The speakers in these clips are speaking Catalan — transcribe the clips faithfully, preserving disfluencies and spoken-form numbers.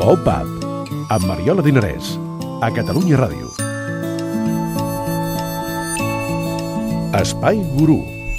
Pop-Up, amb Mariola Dinarès, a Catalunya Ràdio. Espai Gurú.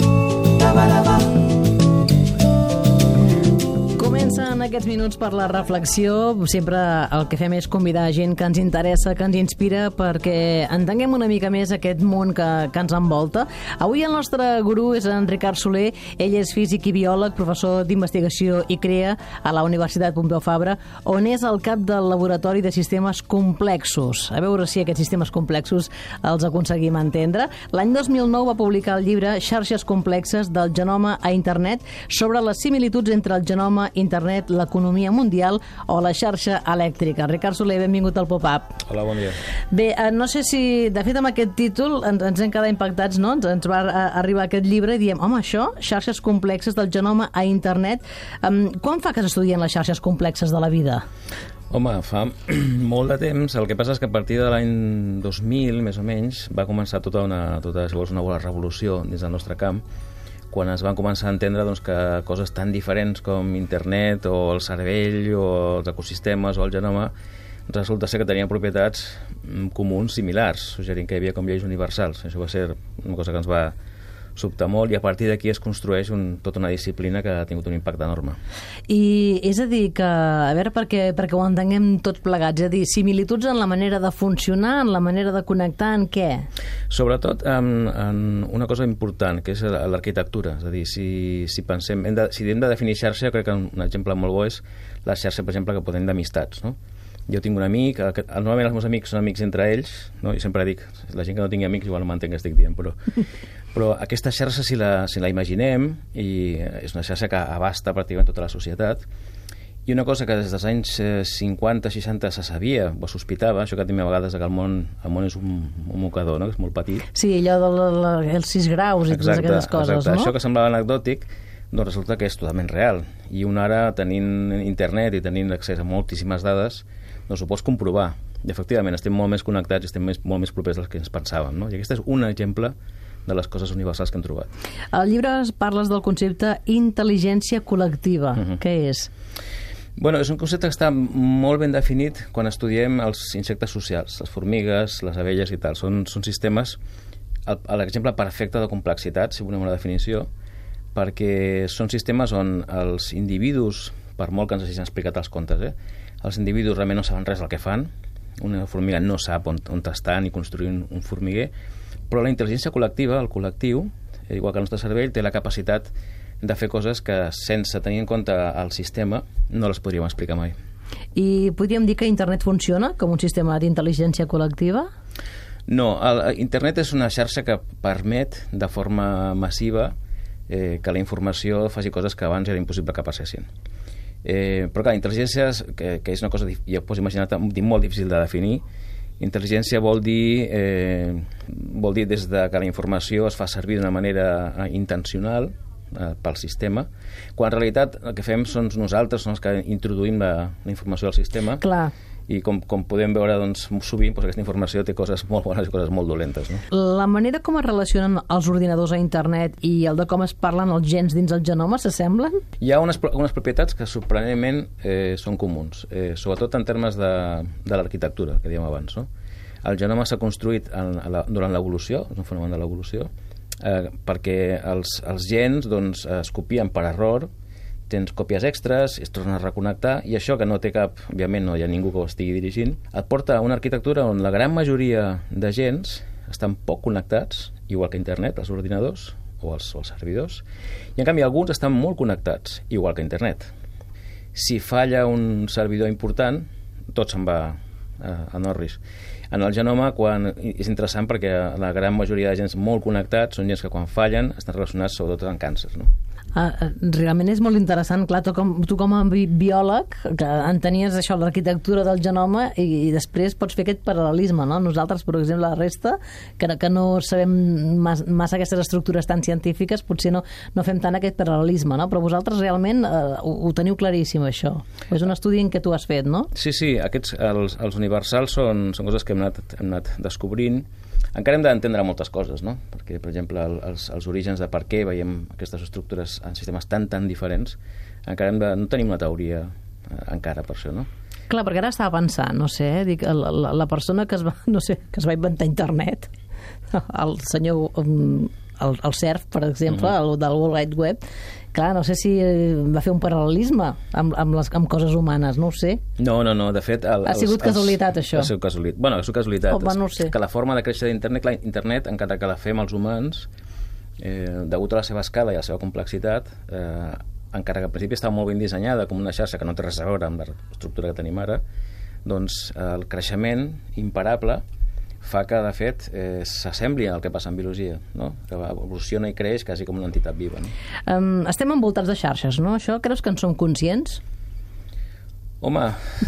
Comencen aquests minuts per la reflexió. Sempre el que fem és convidar gent que ens interessa, que ens inspira, perquè entenguem una mica més aquest món que, que ens envolta. Avui el nostre gurú és en Ricard Soler. Ell és físic i biòleg, professor d'investigació i crea a la Universitat Pompeu Fabra, on és el cap del Laboratori de Sistemes Complexos. A veure si aquests sistemes complexos els aconseguim entendre. L'any dos mil nou va publicar el llibre Xarxes complexes del genoma a internet, sobre les similituds entre el genoma, internet, l'economia mundial o la xarxa elèctrica. Ricard Soler, benvingut al Pop-Up. Hola, bon dia. Bé, no sé si, de fet, amb aquest títol ens, ens hem quedat impactats, no? Ens, ens va arribar aquest llibre i diem, home, això, xarxes complexes del genoma a internet. Um, quan fa que s'estudien les xarxes complexes de la vida? Home, fa molt de temps. El que passa és que a partir de l'any dos mil, més o menys, va començar tota una, tota, si vols, una bona revolució dins del nostre camp, quan es van començar a entendre doncs, que coses tan diferents com internet o el cervell o els ecosistemes o el genoma resulta ser que tenien propietats comuns similars, suggerint que hi havia com lleis universals. Això va ser una cosa que ens va sobtar molt, i a partir d'aquí es construeix un, tota una disciplina que ha tingut un impacte enorme. I és a dir que, a veure, perquè, perquè ho entenguem tots plegats, és a dir, similituds en la manera de funcionar, en la manera de connectar, en què? Sobretot en, en una cosa important, que és l'arquitectura. És a dir, si, si pensem, hem de, si hem de definir xarxa, crec que un exemple molt bo és la xarxa, per exemple, que podem d'amistats, no? Jo tinc un amic, que, normalment els meus amics són amics entre ells, no? I sempre dic, la gent que no tingui amics igual no m'entenc que estic dient, però, però aquesta xarxa, si la, si la imaginem, i és una xarxa que abasta pràcticament tota la societat, i una cosa que des dels anys cinquanta seixanta se sabia, o sospitava, això que tinc a vegades que el món, el món és un, un mocador, no? Que és molt petit. Sí, allò dels sis graus i totes aquelles coses, exacte. No? Això que semblava anecdòtic, doncs resulta que és totalment real. I un ara, tenint internet i tenint accés a moltíssimes dades, doncs ho pots comprovar. I efectivament estem molt més connectats i estem més, molt més propers dels que ens pensàvem, no? I aquest és un exemple de les coses universals que hem trobat. Al llibre parles del concepte intel·ligència col·lectiva. Uh-huh. Què és? Bueno, és un concepte que està molt ben definit quan estudiem els insectes socials, les formigues, les abelles i tal. Són, són sistemes, l'exemple perfecte de complexitat, si volem una definició, perquè són sistemes on els individus, per molt que ens hagin explicat els contes, eh, els individus realment no saben res del que fan. Una formiga no sap on, on està ni construir un, un formiguer, però la intel·ligència col·lectiva, el col·lectiu, igual que el nostre cervell, té la capacitat de fer coses que, sense tenir en compte el sistema, no les podríem explicar mai. I podríem dir que internet funciona com un sistema d'intel·ligència col·lectiva? No, el, internet és una xarxa que permet de forma massiva eh, que la informació faci coses que abans era impossible que passessin. Eh, però clar, intel·ligència, que, que és una cosa, ja pots imaginar, molt difícil de definir. Intel·ligència vol dir, eh, vol dir des de que la informació es fa servir d'una manera intencional eh, pel sistema, quan en realitat el que fem són nosaltres, són els que introduïm la, la informació al sistema. Clar. I com, com podem veure, doncs, sovint doncs, aquesta informació té coses molt bones i coses molt dolentes, no? La manera com es relacionen els ordinadors a internet i el de com es parlen els gens dins el genoma s'assemblen? Hi ha unes, unes propietats que sorprenentment eh, són comuns, eh, sobretot en termes de, de l'arquitectura, que dèiem abans, no? El genoma s'ha construït en, en la, durant l'evolució, és un fenomen de l'evolució, eh, perquè els, els gens doncs, es copien per error, tens còpies extres, es tornen a reconnectar, i això, que no té cap, òbviament no hi ha ningú que ho estigui dirigint, et porta a una arquitectura on la gran majoria de gens estan poc connectats, igual que internet, els ordinadors o els, o els servidors, i en canvi alguns estan molt connectats, igual que internet. Si falla un servidor important, tot se'n va a, a Norris. En el genoma, quan, és interessant perquè la gran majoria de gens molt connectats són gens que quan fallen estan relacionats sobretot amb càncers, no? Uh, realment és molt interessant, clar, tu com, tu com a bi biòleg, que entenies això, l'arquitectura del genoma, i, i després pots fer aquest paral·lelisme, no? Nosaltres, per exemple, la resta, que, que no sabem mas, massa aquestes estructures tan científiques, potser no, no fem tant aquest paral·lelisme, no? Però vosaltres realment uh, ho, ho teniu claríssim, això. És un estudi en què tu has fet, no? Sí, sí, aquests, els, els universals són, són coses que hem anat, hem anat descobrint. Encara hem d'entendre moltes coses, no? Perquè, per exemple, els, els orígens de per què veiem aquestes estructures en sistemes tan, tan diferents, encara hem de, no tenim una teoria eh, encara per això, no? Clar, perquè ara estava pensant, no sé, eh, dic, la, la, la persona que es va, no sé, que es va inventar internet, el senyor, el, el surf, per exemple, uh-huh. el del World Wide Web, clar, no sé si va fer un paral·lelisme amb, amb, les, amb coses humanes, no ho sé. No, no, no, de fet... El, ha sigut els, casualitat, els, això? Ha sigut casualitat. Bueno, ha sigut casualitat. Oh, va, no ho sé. Que la forma de créixer d'internet, clar, internet, encara que la fem els humans, eh, degut a la seva escala i a la seva complexitat, eh, encara que al principi estava molt ben dissenyada com una xarxa que no té res a veure amb l'estructura que tenim ara, doncs el creixement imparable fa que, de fet, eh, s'assembli al que passa en biologia, no? Que evoluciona i creix quasi com una entitat viva. No? Um, estem envoltats de xarxes, no? Això creus que en som conscients? Home,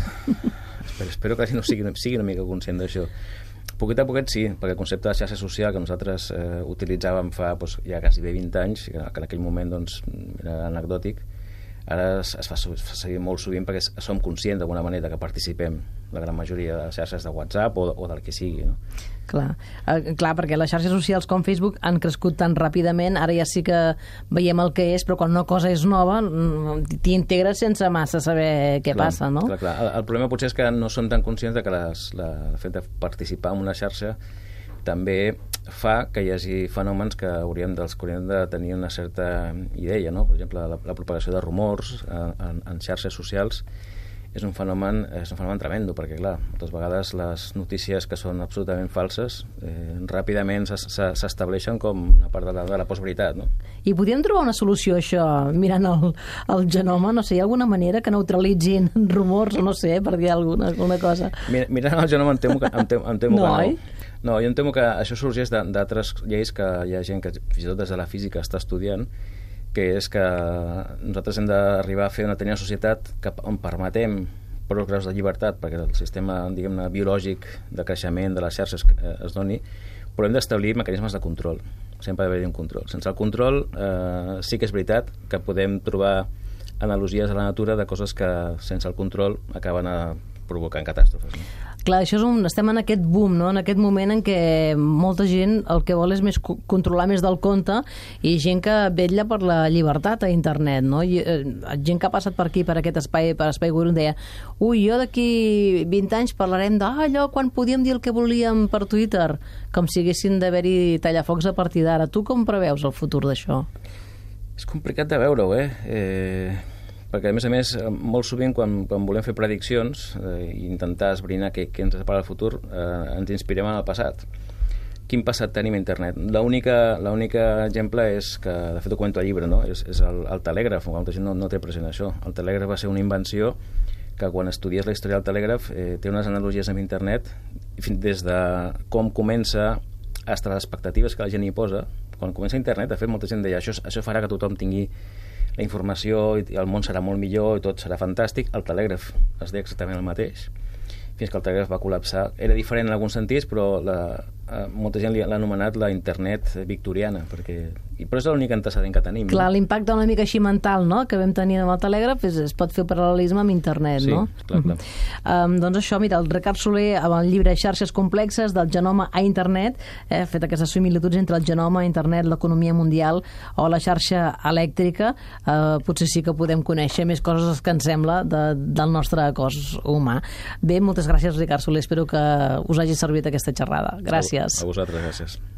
espero, espero que no sigui, sigui una mica conscient d'això. Poquet a poquet sí, perquè el concepte de xarxa social que nosaltres eh, utilitzàvem fa doncs, ja quasi bé vint anys, que en aquell moment doncs, era anecdòtic, ara es, es fa, es fa seguir molt sovint perquè som conscients d'alguna manera que participem la gran majoria de xarxes de WhatsApp o, o del que sigui, no? Clar. Eh, clar, perquè les xarxes socials com Facebook han crescut tan ràpidament, ara ja sí que veiem el que és, però quan una cosa és nova t'hi integres sense massa saber què clar, passa, no? Clar, clar. El, el problema potser és que no som tan conscients de que les, la, el fet de participar en una xarxa també fa que hi hagi fenòmens que hauríem, dels que hauríem de tenir una certa idea, no? Per exemple, la, la propagació de rumors en, en, en xarxes socials és un fenomen, és un fenomen tremendo, perquè, clar, moltes vegades les notícies que són absolutament falses eh, ràpidament s'estableixen com una part de la, de la postveritat, no? I podríem trobar una solució a això, mirant el, el genoma, no sé, hi ha alguna manera que neutralitzin rumors, o no sé, per dir alguna, alguna cosa? Mir, mirant el genoma em temo que, em temo, em temo no, que no. No, jo em temo que això sorgeix d'altres lleis que hi ha gent que fins i tot des de la física està estudiant, que és que nosaltres hem d'arribar a fer una, tenir una societat que, on permetem prou graus de llibertat perquè el sistema, diguem-ne, biològic de creixement de les xarxes eh, es doni, però hem d'establir mecanismes de control. Sempre ha d'haver-hi un control. Sense el control eh, sí que és veritat que podem trobar analogies a la natura de coses que sense el control acaben a provocant catàstrofes. No? Clar, això és un, estem en aquest boom, no? En aquest moment en què molta gent el que vol és més controlar més del compte i gent que vetlla per la llibertat a internet, no? I, eh, gent que ha passat per aquí, per aquest espai, per Espai Guru, deia, ui, jo d'aquí vint anys parlarem d'allò quan podíem dir el que volíem per Twitter, com si haguessin d'haver-hi tallafocs a partir d'ara. Tu com preveus el futur d'això? És complicat de veure-ho, eh? eh... perquè a més a més molt sovint quan, quan volem fer prediccions eh, i intentar esbrinar què, què ens separa el futur eh, ens inspirem en el passat. Quin passat tenim a internet? L'única exemple és que, de fet ho comento al llibre, no? és, és el, el telègraf, molta gent no, no té present això. El telègraf va ser una invenció que quan estudies la història del telègraf eh, té unes analogies amb internet des de com comença fins a les expectatives que la gent hi posa. Quan comença internet, de fet molta gent deia això, això farà que tothom tingui la informació i el món serà molt millor i tot serà fantàstic. El telègraf es deia exactament el mateix fins que el telègraf va col·lapsar. Era diferent en alguns sentits, però la, eh, molta gent l'ha anomenat la internet victoriana, perquè, i, però és l'únic antecedent que tenim. Clar, no? L'impacte una mica així mental, no?, que vam tenir amb el telègraf, és, es pot fer paral·lelisme amb internet, sí, no? Sí, clar, clar. Um, doncs això, mira, el Ricard Soler, amb el llibre Xarxes complexes, del genoma a internet, eh, ha fet aquestes similituds entre el genoma, internet, l'economia mundial o la xarxa elèctrica. Uh, potser sí que podem conèixer més coses que ens sembla de, del nostre cos humà. Bé, moltes gràcies, Ricard Soler. Espero que us hagi servit aquesta xerrada. Gràcies. A vosaltres, gràcies.